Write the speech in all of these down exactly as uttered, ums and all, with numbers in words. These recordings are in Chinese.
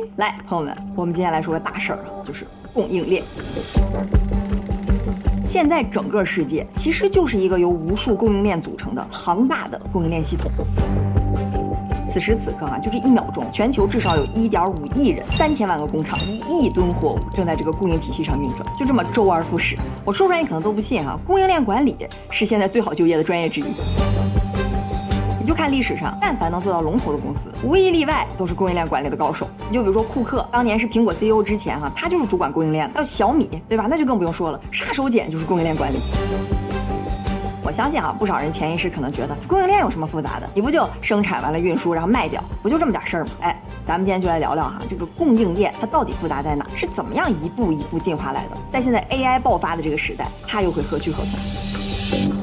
来，朋友们，我们今天来说个大事儿啊，就是供应链。现在整个世界其实就是一个由无数供应链组成的庞大的供应链系统。此时此刻啊，就这一秒钟，全球至少有 一点五亿人、三千万个工厂、一亿吨货物正在这个供应体系上运转，就这么周而复始。我说出来你可能都不信哈，供应链管理是现在最好就业的专业之一。你就看历史上，但凡能做到龙头的公司，无一例外都是供应链管理的高手。你就比如说库克，当年是苹果 C E O 之前哈、啊，他就是主管供应链的。还有小米，对吧？那就更不用说了，杀手锏就是供应链管理。我相信啊，不少人潜意识可能觉得供应链有什么复杂的？你不就生产完了运输，然后卖掉，不就这么点事儿吗？哎，咱们今天就来聊聊哈，这个供应链它到底复杂在哪？是怎么样一步一步进化来的？在现在 A I 爆发的这个时代，它又会何去何从？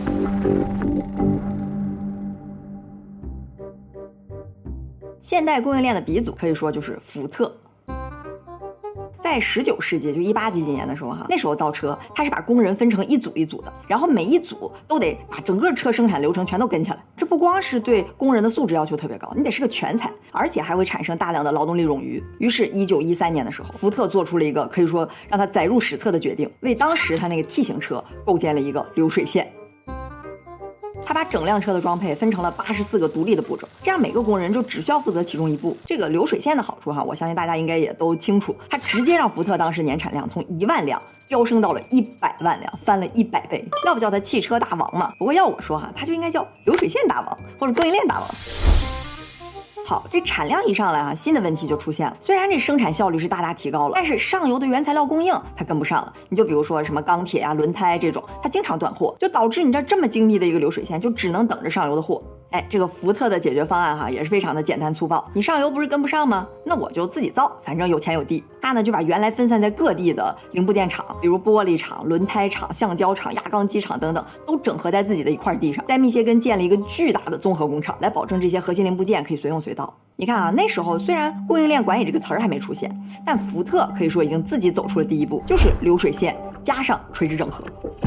现代供应链的鼻祖可以说就是福特。在十九世纪，就一八几几年的时候哈，那时候造车，它是把工人分成一组一组的，然后每一组都得把整个车生产流程全都跟下来。这不光是对工人的素质要求特别高，你得是个全才，而且还会产生大量的劳动力冗余。于是，一九一三年的时候，福特做出了一个可以说让他载入史册的决定，为当时他那个 T 型车构建了一个流水线。他把整辆车的装配分成了八十四个独立的步骤，这样每个工人就只需要负责其中一步。这个流水线的好处哈，我相信大家应该也都清楚，它直接让福特当时年产量从一万辆飙升到了一百万辆，翻了一百倍。要不叫它汽车大王嘛？不过要我说哈，它就应该叫流水线大王或者供应链大王。好，这产量一上来啊，新的问题就出现了。虽然这生产效率是大大提高了，但是上游的原材料供应它跟不上了。你就比如说什么钢铁啊、轮胎这种，它经常断货，就导致你这这么精密的一个流水线，就只能等着上游的货。哎，这个福特的解决方案哈、啊、也是非常的简单粗暴。你上游不是跟不上吗？那我就自己造，反正有钱有地。他呢就把原来分散在各地的零部件厂，比如玻璃厂、轮胎厂、橡胶厂、压钢机厂等等，都整合在自己的一块地上，在密歇根建了一个巨大的综合工厂，来保证这些核心零部件可以随用随到。你看啊，那时候虽然供应链管理这个词儿还没出现，但福特可以说已经自己走出了第一步，就是流水线加上垂直整合。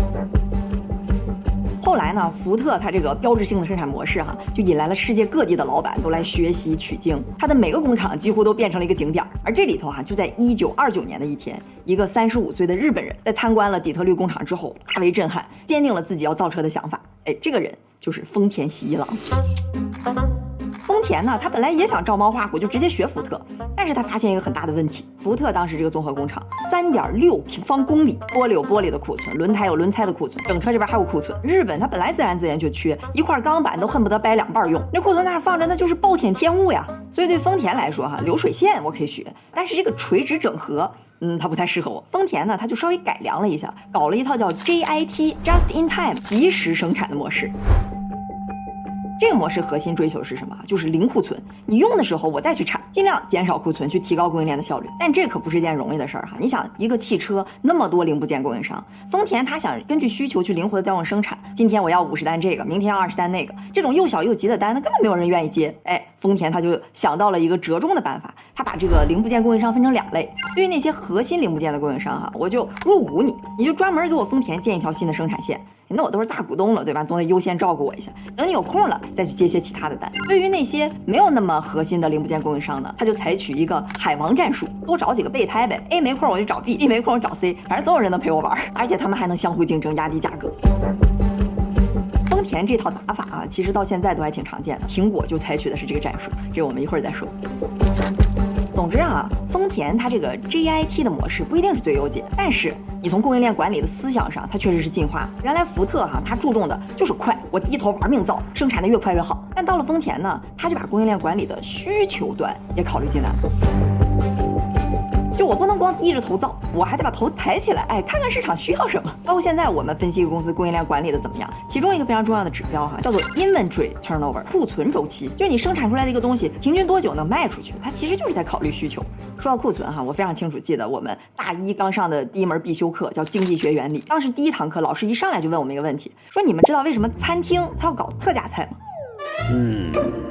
后来呢，福特它这个标志性的生产模式哈、啊，就引来了世界各地的老板都来学习取经，它的每个工厂几乎都变成了一个景点。而这里头哈、啊，就在一九二九年的一天，一个三十五岁的日本人在参观了底特律工厂之后，大为震撼，坚定了自己要造车的想法。哎，这个人就是丰田喜一郎。丰田呢，他本来也想照猫画虎，就直接学福特，但是他发现一个很大的问题，福特当时这个综合工厂三点六平方公里，玻璃有玻璃的库存，轮胎有轮胎的库存，整车这边还有库存。日本它本来自然资源就缺，一块钢板都恨不得掰两半用，那库存在那放着，那就是暴殄天物呀。所以对丰田来说哈，流水线我可以学，但是这个垂直整合，嗯，它不太适合我。丰田呢，它就稍微改良了一下，搞了一套叫 J I T Just in Time 即时生产的模式。这个模式核心追求是什么？就是零库存，你用的时候我再去产，尽量减少库存，去提高供应链的效率。但这可不是件容易的事儿哈！你想，一个汽车那么多零部件供应商，丰田他想根据需求去灵活的调用生产，今天我要五十单这个，明天要二十单那个，这种又小又急的单，那根本没有人愿意接。哎，丰田他就想到了一个折中的办法，他把这个零部件供应商分成两类，对于那些核心零部件的供应商哈，我就入股你，你就专门给我丰田建一条新的生产线。那我都是大股东了，对吧？总得优先照顾我一下。等你有空了，再去接些其他的单。对于那些没有那么核心的零部件供应商呢，他就采取一个海王战术，多找几个备胎呗。A 没空我就找 B，B 没空我找 C， 反正总有人能陪我玩，而且他们还能相互竞争，压低价格。丰田这套打法啊，其实到现在都还挺常见的。苹果就采取的是这个战术，这我们一会儿再说。总之啊，丰田它这个 J I T 的模式不一定是最优解，但是你从供应链管理的思想上，它确实是进化。原来福特哈、啊，它注重的就是快，我低头玩命造，生产的越快越好。但到了丰田呢，它就把供应链管理的需求端也考虑进来了。就我不能光低着头造，我还得把头抬起来，哎，看看市场需要什么。包括现在我们分析一个公司供应链管理的怎么样，其中一个非常重要的指标哈，叫做 inventory turnover 库存周期，就是你生产出来的一个东西平均多久能卖出去，它其实就是在考虑需求。说到库存哈，我非常清楚记得我们大一刚上的第一门必修课叫经济学原理，当时第一堂课老师一上来就问我们一个问题，说你们知道为什么餐厅它要搞特价菜吗？嗯。大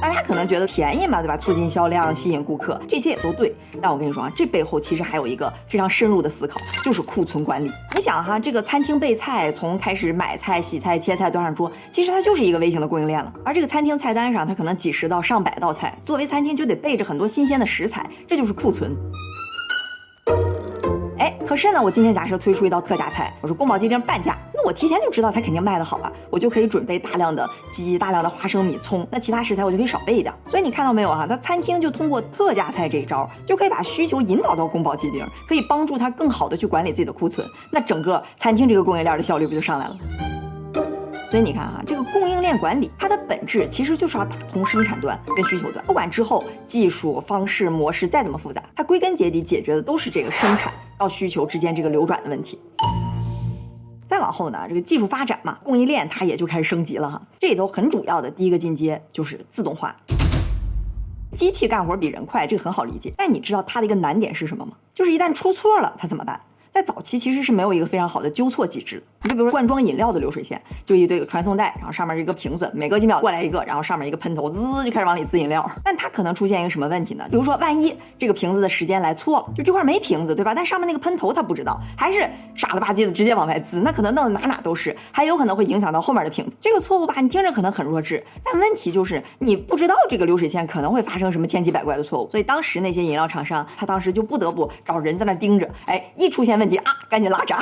大家可能觉得便宜嘛，对吧？促进销量，吸引顾客，这些也都对。但我跟你说啊，这背后其实还有一个非常深入的思考，就是库存管理。你想哈，这个餐厅备菜从开始买菜、洗菜、切菜、端上桌，其实它就是一个微型的供应链了。而这个餐厅菜单上，它可能几十到上百道菜，作为餐厅就得备着很多新鲜的食材，这就是库存。哎，可是呢，我今天假设推出一道特价菜，我说宫保鸡丁半价，那我提前就知道它肯定卖得好啊，我就可以准备大量的鸡、大量的花生米、葱，那其他食材我就可以少备一点。所以你看到没有啊？它餐厅就通过特价菜这一招，就可以把需求引导到宫保鸡丁，可以帮助它更好的去管理自己的库存，那整个餐厅这个供应链的效率不就上来了？所以你看哈，这个供应链管理，它的本质其实就是要打通生产端跟需求端，不管之后技术方式模式再怎么复杂，它归根结底解决的都是这个生产到需求之间这个流转的问题。再往后呢，这个技术发展嘛，供应链它也就开始升级了哈。这里头很主要的第一个进阶就是自动化。机器干活比人快，这个很好理解，但你知道它的一个难点是什么吗？就是一旦出错了，它怎么办？在早期其实是没有一个非常好的纠错机制的。你就比如说罐装饮料的流水线，就一堆传送带，然后上面是一个瓶子，每隔几秒过来一个，然后上面一个喷头，滋就开始往里滋饮料。但它可能出现一个什么问题呢？比如说万一这个瓶子的时间来错了，就这块没瓶子，对吧？但上面那个喷头它不知道，还是傻了吧唧的直接往外滋，那可能弄得哪哪都是，还有可能会影响到后面的瓶子。这个错误吧，你听着可能很弱智，但问题就是你不知道这个流水线可能会发生什么千奇百怪的错误。所以当时那些饮料厂商，他当时就不得不找人在那盯着，哎，一出现问题啊，赶紧拉闸。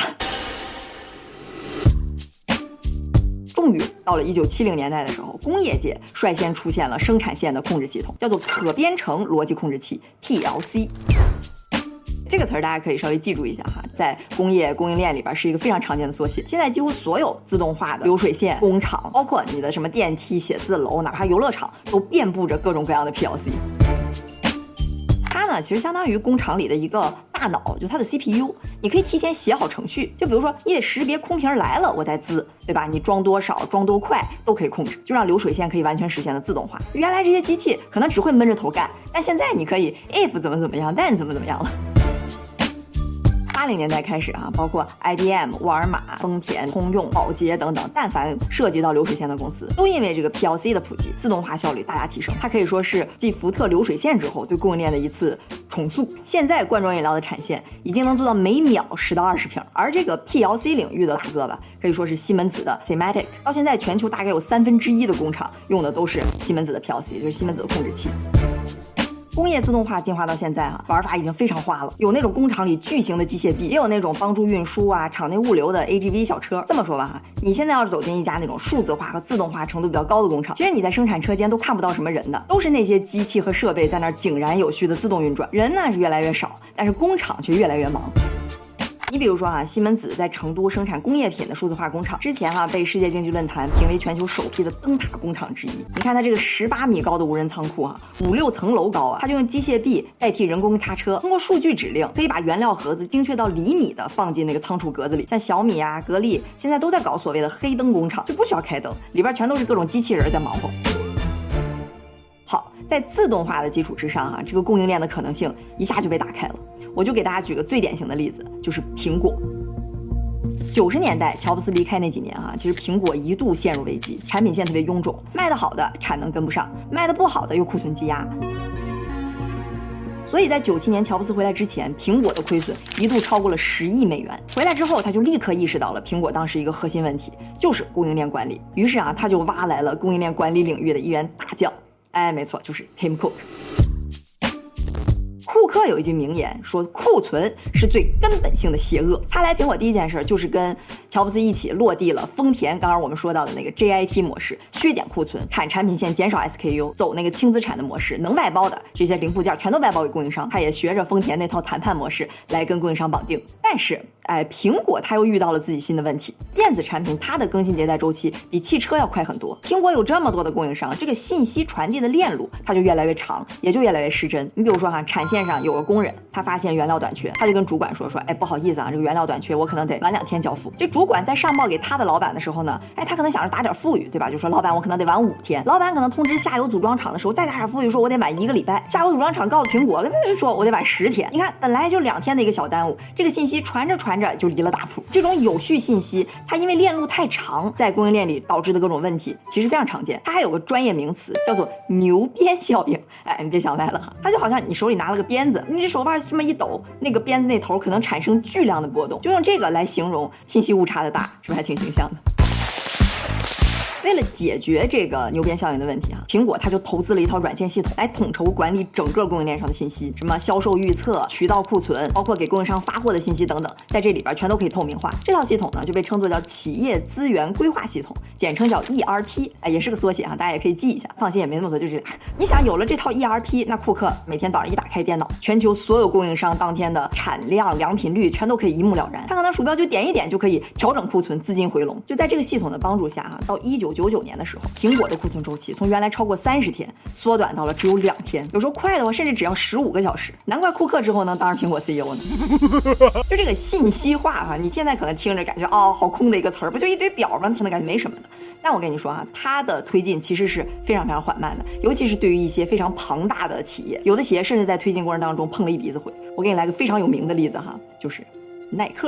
终于到了一九七零年代的时候，工业界率先出现了生产线的控制系统，叫做可编程逻辑控制器 P L C。这个词儿大家可以稍微记住一下哈，在工业供应链里边是一个非常常见的缩写。现在几乎所有自动化的流水线工厂，包括你的什么电梯、写字楼，哪怕游乐场，都遍布着各种各样的 P L C。它呢，其实相当于工厂里的一个大脑，就它的 C P U， 你可以提前写好程序，就比如说你得识别空瓶来了，我再滋，对吧？你装多少、装多快都可以控制，就让流水线可以完全实现了自动化。原来这些机器可能只会闷着头干，但现在你可以 if 怎么怎么样 then 怎么怎么样了。八零年代开始啊，包括 I B M、沃尔玛、丰田、通用、宝洁等等，但凡涉及到流水线的公司，都因为这个 P L C 的普及，自动化效率大大提升。它可以说是继福特流水线之后对供应链的一次重塑。现在罐装饮料的产线已经能做到每秒十到二十瓶，而这个 P L C 领域的大哥吧，可以说是西门子的 Simatic， 到现在全球大概有三分之一的工厂用的都是西门子的 P L C， 就是西门子的控制器。工业自动化进化到现在啊，玩法已经非常花了，有那种工厂里巨型的机械臂，也有那种帮助运输啊、场内物流的 A G V 小车。这么说吧哈，你现在要是走进一家那种数字化和自动化程度比较高的工厂，其实你在生产车间都看不到什么人的，都是那些机器和设备在那儿井然有序的自动运转，人呢是越来越少，但是工厂却越来越忙。你比如说啊，西门子在成都生产工业品的数字化工厂，之前啊被世界经济论坛评为全球首批的灯塔工厂之一。你看它这个十八米高的无人仓库啊，五六层楼高啊，它就用机械臂代替人工叉车，通过数据指令可以把原料盒子精确到厘米的放进那个仓储格子里。像小米啊、格力现在都在搞所谓的黑灯工厂，就不需要开灯，里边全都是各种机器人在忙活。好，在自动化的基础之上啊，这个供应链的可能性一下就被打开了。我就给大家举个最典型的例子，就是苹果。九十年代乔布斯离开那几年哈、啊，其实苹果一度陷入危机，产品线特别臃肿，卖得好的产能跟不上，卖得不好的又库存积压。所以在九七年乔布斯回来之前，苹果的亏损一度超过了十亿美元。回来之后，他就立刻意识到了苹果当时一个核心问题，就是供应链管理。于是啊，他就挖来了供应链管理领域的一员大将，哎，没错，就是 Tim Cook。库克有一句名言说，库存是最根本性的邪恶。他来苹果第一件事就是跟乔布斯一起落地了丰田刚刚我们说到的那个 J I T 模式，削减库存，砍产品线，减少 S K U， 走那个轻资产的模式，能外包的这些零部件全都外包给供应商。他也学着丰田那套谈判模式来跟供应商绑定。但是哎，苹果它又遇到了自己新的问题，电子产品它的更新迭代周期比汽车要快很多。苹果有这么多的供应商，这个信息传递的链路它就越来越长，也就越来越失真。你比如说哈，产线链上有个工人，他发现原料短缺，他就跟主管说说，哎，不好意思啊，这个原料短缺，我可能得晚两天交付。这主管在上报给他的老板的时候呢，哎，他可能想着打点富裕，对吧？就说老板，我可能得晚五天。老板可能通知下游组装厂的时候再打点富裕，说我得晚一个礼拜。下游组装厂告诉苹果，跟他就说我得晚十天。你看，本来就两天的一个小耽误，这个信息传着传着就离了大谱。这种有序信息，它因为链路太长，在供应链里导致的各种问题，其实非常常见。它还有个专业名词叫做牛鞭效应。哎，你别想歪了哈，它就好像你手里拿了个鞭子，你这手腕这么一抖，那个鞭子那头可能产生巨量的波动，就用这个来形容信息误差的大，是不是还挺形象的？为了解决这个牛鞭效应的问题啊，苹果它就投资了一套软件系统来统筹管理整个供应链上的信息，什么销售预测、渠道库存，包括给供应商发货的信息等等，在这里边全都可以透明化。这套系统呢就被称作叫企业资源规划系统，简称叫 E R P， 哎，也是个缩写哈，大家也可以记一下。放心，也没那么多，就这俩。你想有了这套 E R P， 那库克每天早上一打开电脑，全球所有供应商当天的产量、良品率全都可以一目了然。他可能鼠标就点一点就可以调整库存，资金回笼。就在这个系统的帮助下哈，到一九九九年的时候，苹果的库存周期从原来超过三十天缩短到了只有两天，有时候快的话甚至只要十五个小时。难怪库克之后能当上苹果 C E O 呢。就这个信息化哈，你现在可能听着感觉哦好空的一个词儿，不就一堆表吗？听着感觉没什么的。但我跟你说哈，它的推进其实是非常非常缓慢的，尤其是对于一些非常庞大的企业，有的企业甚至在推进过程当中碰了一鼻子灰。我给你来个非常有名的例子哈，就是耐克。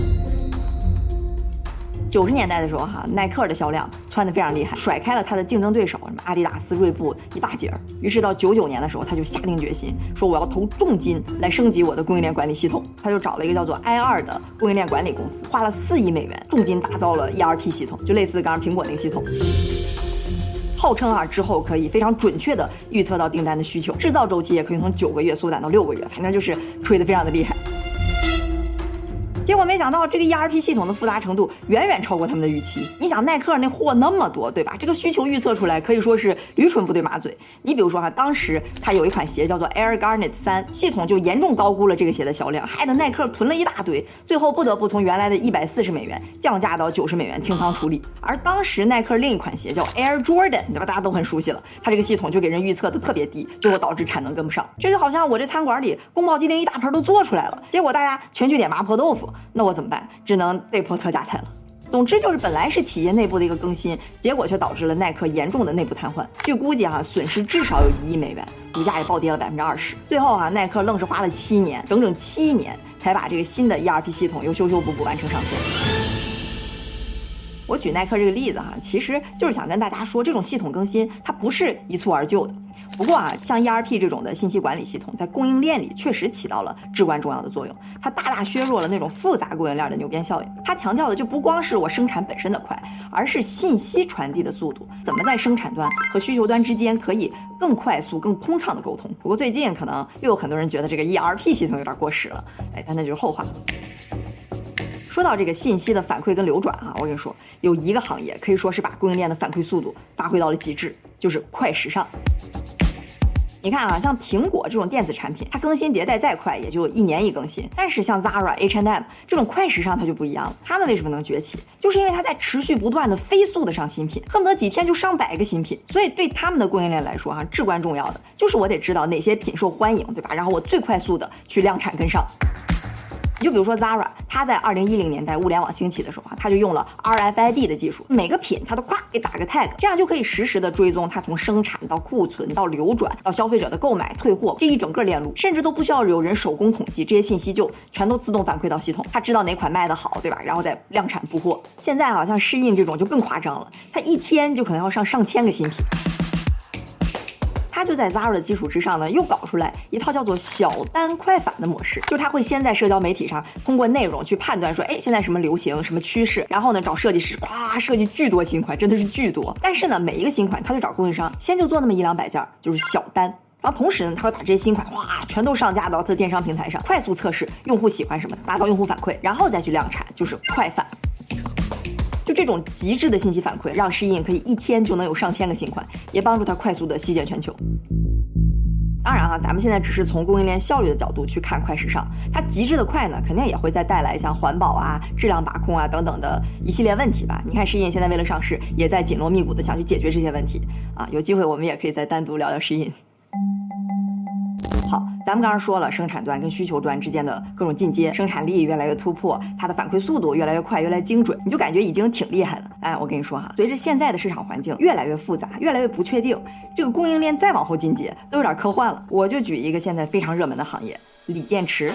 九十年代的时候哈，耐克的销量窜得非常厉害，甩开了他的竞争对手什么阿迪达斯、锐步一大截儿。于是到九九年的时候，他就下定决心说我要投重金来升级我的供应链管理系统。他就找了一个叫做 I 二的供应链管理公司，花了四亿美元，重金打造了 E R P 系统，就类似刚刚苹果那个系统。号称啊之后可以非常准确的预测到订单的需求，制造周期也可以从九个月缩短到六个月，反正就是吹得非常的厉害。结果没想到这个 E R P 系统的复杂程度远远超过他们的预期。你想耐克那货那么多，对吧？这个需求预测出来可以说是驴唇不对马嘴。你比如说哈，当时它有一款鞋叫做 Air Garnet 三，系统就严重高估了这个鞋的销量，害得耐克囤了一大堆，最后不得不从原来的一百四十美元降价到九十美元清仓处理。而当时耐克另一款鞋叫 Air Jordan， 对吧？大家都很熟悉了，它这个系统就给人预测的特别低，最后导致产能跟不上。这就好像我这餐馆里宫保鸡丁一大盆都做出来了，结果大家全去点麻婆豆腐，那我怎么办？只能被迫特价菜了。总之就是本来是企业内部的一个更新，结果却导致了耐克严重的内部瘫痪。据估计哈、啊，损失至少有一亿美元，股价也暴跌了百分之二十。最后啊，耐克愣是花了七年，整整七年才把这个新的 E R P 系统又修修补补完成上线。我举耐克这个例子哈、啊，其实就是想跟大家说，这种系统更新它不是一蹴而就的。不过啊，像 E R P 这种的信息管理系统，在供应链里确实起到了至关重要的作用。它大大削弱了那种复杂供应链的牛鞭效应。它强调的就不光是我生产本身的快，而是信息传递的速度，怎么在生产端和需求端之间可以更快速、更通畅的沟通。不过最近可能又有很多人觉得这个 E R P 系统有点过时了，哎，但那就是后话。说到这个信息的反馈跟流转啊，我跟你说，有一个行业可以说是把供应链的反馈速度发挥到了极致，就是快时尚。你看啊，像苹果这种电子产品，它更新迭代再快，也就一年一更新。但是像 Zara、H and M 这种快时尚，它就不一样了。他们为什么能崛起？就是因为它在持续不断的飞速的上新品，恨不得几天就上百个新品。所以对他们的供应链来说，哈，至关重要的就是我得知道哪些品受欢迎，对吧？然后我最快速的去量产跟上。你就比如说 Zara， 它在二零一零年代物联网兴起的时候啊，它就用了 R F I D 的技术，每个品它都咵给打个 tag， 这样就可以实时的追踪它从生产到库存到流转到消费者的购买退货这一整个链路，甚至都不需要有人手工统计，这些信息就全都自动反馈到系统，它知道哪款卖得好，对吧？然后再量产布货。现在好像适应这种就更夸张了，它一天就可能要上上千个新品。它就在 Zara 的基础之上呢，又搞出来一套叫做小单快返的模式，就是它会先在社交媒体上通过内容去判断说，哎，现在什么流行，什么趋势，然后呢找设计师，咵设计巨多新款，真的是巨多。但是呢，每一个新款它就找供应商，先就做那么一两百件，就是小单。然后同时呢，他会把这些新款哇全都上架到他的电商平台上，快速测试用户喜欢什么，拿到用户反馈，然后再去量产，就是快返。就这种极致的信息反馈，让适应可以一天就能有上千个新款，也帮助它快速的席卷全球。当然哈、啊，咱们现在只是从供应链效率的角度去看快时尚，它极致的快呢，肯定也会再带来像环保啊、质量把控啊等等的一系列问题吧。你看适应现在为了上市，也在紧锣密鼓的想去解决这些问题啊。有机会我们也可以再单独聊聊适应。 好，咱们刚刚说了生产端跟需求端之间的各种进阶，生产力越来越突破，它的反馈速度越来越快，越来越精准，你就感觉已经挺厉害了。哎，我跟你说哈，随着现在的市场环境越来越复杂，越来越不确定，这个供应链再往后进阶都有点科幻了。我就举一个现在非常热门的行业，锂电池。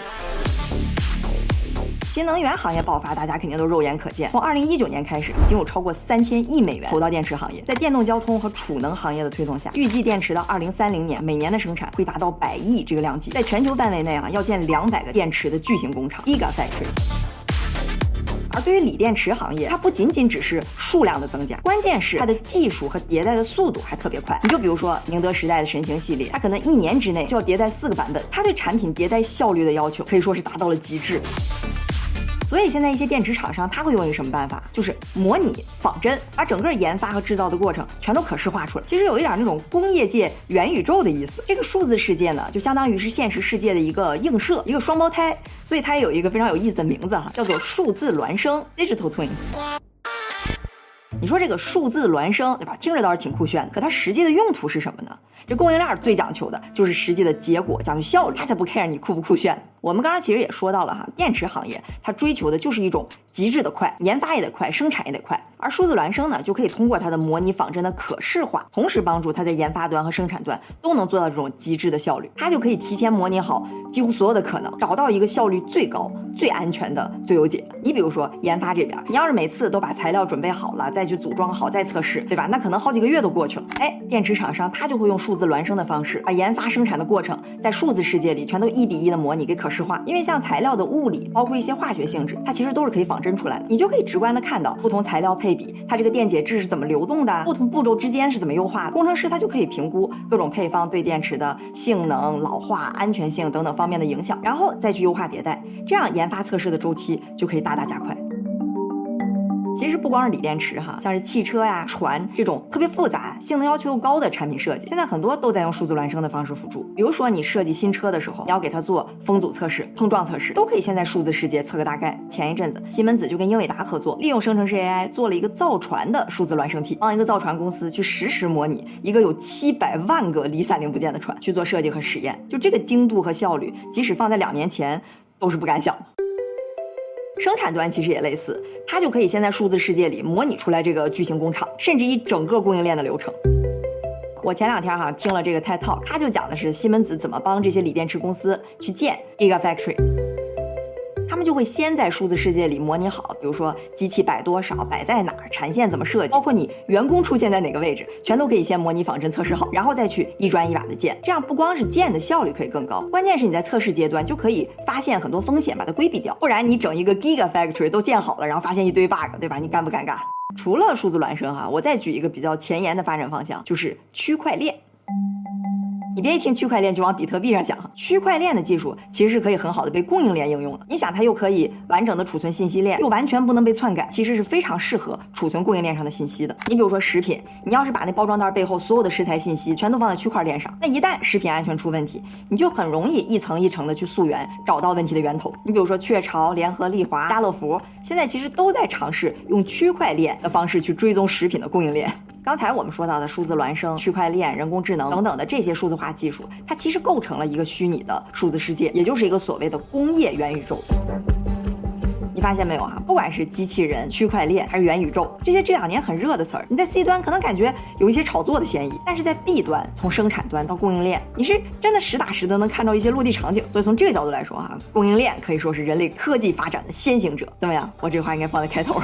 新能源行业爆发，大家肯定都肉眼可见。从二零一九年开始，已经有超过三千亿美元投到电池行业。在电动交通和储能行业的推动下，预计电池到二零三零年每年的生产会达到百亿这个量级。在全球范围内啊，要建两百个电池的巨型工厂 ，Gigafactory。而对于锂电池行业，它不仅仅只是数量的增加，关键是它的技术和迭代的速度还特别快。你就比如说宁德时代的神行系列，它可能一年之内就要迭代四个版本，它对产品迭代效率的要求可以说是达到了极致。所以现在一些电池厂商他会用一个什么办法，就是模拟仿真，把整个研发和制造的过程全都可视化出来。其实有一点那种工业界元宇宙的意思。这个数字世界呢，就相当于是现实世界的一个映射，一个双胞胎，所以它也有一个非常有意思的名字哈，叫做数字孪生 （Digital Twins）。你说这个数字孪生，对吧？听着倒是挺酷炫的，可它实际的用途是什么呢？这供应链最讲求的就是实际的结果，讲究效率，它才不 care 你酷不酷炫。我们刚刚其实也说到了哈，电池行业它追求的就是一种极致的快，研发也得快，生产也得快。而数字孪生呢，就可以通过它的模拟仿真的可视化，同时帮助它在研发端和生产端都能做到这种极致的效率。它就可以提前模拟好几乎所有的可能，找到一个效率最高、最安全的最优解。你比如说研发这边，你要是每次都把材料准备好了，再去组装好，再测试，对吧？那可能好几个月都过去了。哎，电池厂商他就会用数字孪生的方式，把研发生产的过程在数字世界里全都一比一的模拟给可视化。因为像材料的物理，包括一些化学性质，它其实都是可以仿真出来的。你就可以直观的看到不同材料配比，它这个电解质是怎么流动的，不同步骤之间是怎么优化的。工程师他就可以评估各种配方对电池的性能、老化、安全性等等方面的影响，然后再去优化迭代，这样研发测试的周期就可以大大加快。其实不光是锂电池哈，像是汽车呀、船这种特别复杂、性能要求又高的产品设计，现在很多都在用数字孪生的方式辅助。比如说你设计新车的时候，你要给它做风阻测试、碰撞测试，都可以先在数字世界测个大概。前一阵子，西门子就跟英伟达合作，利用生成式 A I 做了一个造船的数字孪生体，帮一个造船公司去实时模拟一个有七百万个离散零部件的船去做设计和实验。就这个精度和效率，即使放在两年前都是不敢想的。生产端其实也类似，它就可以先在数字世界里模拟出来这个巨型工厂，甚至一整个供应链的流程。我前两天哈听了这个 TED Talk， 他就讲的是西门子怎么帮这些锂电池公司去建 Gigafactory。他们就会先在数字世界里模拟好，比如说机器摆多少，摆在哪儿，产线怎么设计，包括你员工出现在哪个位置，全都可以先模拟仿真测试好，然后再去一砖一瓦的建。这样不光是建的效率可以更高，关键是你在测试阶段就可以发现很多风险，把它规避掉。不然你整一个 Gigafactory 都建好了，然后发现一堆 bug， 对吧？你尴不尴尬？除了数字孪生哈，我再举一个比较前沿的发展方向，就是区块链。你别一听区块链就往比特币上想，区块链的技术其实是可以很好的被供应链应用的。你想它又可以完整的储存信息链，又完全不能被篡改，其实是非常适合储存供应链上的信息的。你比如说食品，你要是把那包装袋背后所有的食材信息全都放在区块链上，那一旦食品安全出问题，你就很容易一层一层的去溯源，找到问题的源头。你比如说雀巢、联合利华、家乐福，现在其实都在尝试用区块链的方式去追踪食品的供应链。刚才我们说到的数字孪生、区块链、人工智能等等的这些数字化技术，它其实构成了一个虚拟的数字世界，也就是一个所谓的工业元宇宙。你发现没有啊？不管是机器人、区块链还是元宇宙，这些这两年很热的词儿，你在 C 端可能感觉有一些炒作的嫌疑，但是在 B 端，从生产端到供应链，你是真的实打实的能看到一些落地场景。所以从这个角度来说哈，供应链可以说是人类科技发展的先行者。怎么样？我这话应该放在开头。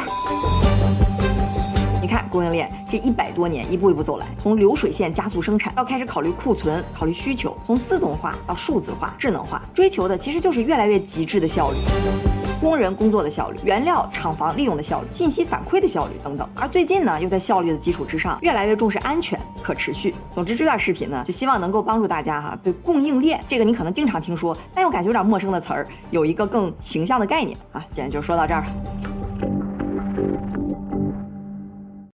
你看供应链这一百多年一步一步走来，从流水线加速生产到开始考虑库存、考虑需求，从自动化到数字化、智能化，追求的其实就是越来越极致的效率。工人工作的效率、原料厂房利用的效率、信息反馈的效率等等。而最近呢，又在效率的基础之上，越来越重视安全、可持续。总之，这段视频呢，就希望能够帮助大家哈，对供应链这个你可能经常听说，但又感觉有点陌生的词儿，有一个更形象的概念啊。今天就说到这儿。